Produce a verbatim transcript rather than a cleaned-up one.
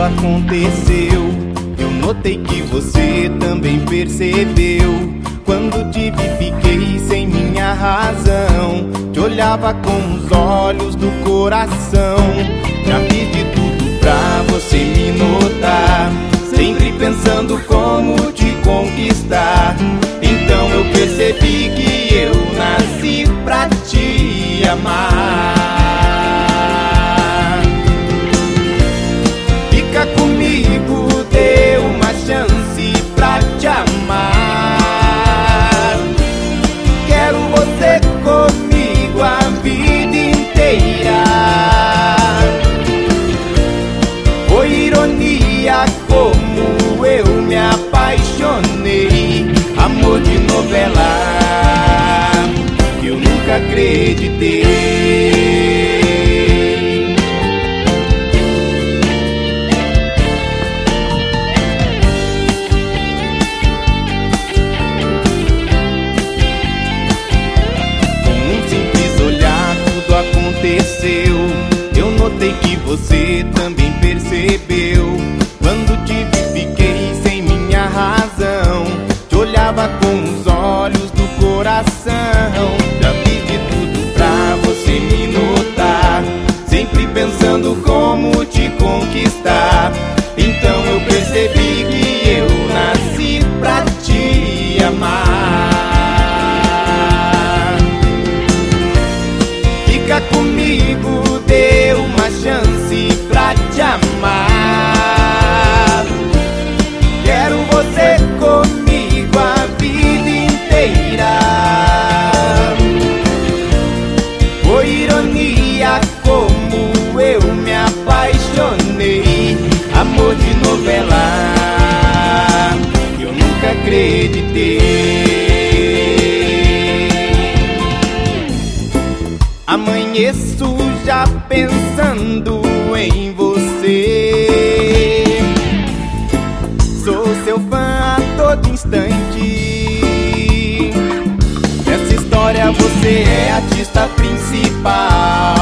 aconteceu. Eu notei que você também percebeu. Quando te vi fiquei sem minha razão. Te olhava com os olhos do coração. Já fiz de tudo pra você me notar, sempre pensando como te conquistar. Então eu percebi que eu nasci pra te amar. Fica comigo, dê uma chance pra te amar. Quero você comigo a vida inteira. Foi ironia como eu me apaixonei. Amor de novela que eu nunca acreditei. Eu notei que você também percebeu. Quando te vi fiquei sem minha razão. Te olhava com os olhos do coração. Já fiz de tudo pra você me notar, sempre pensando como te conquistar. Então eu percebi que eu nasci pra te amar. Fica comigo, dê uma chance pra te amar. Quero você comigo a vida inteira. Foi ironia como eu me apaixonei. Amor de novela que eu nunca acreditei. Amanheço já pensando em você. Sou seu fã a todo instante. Nessa história você é a artista principal.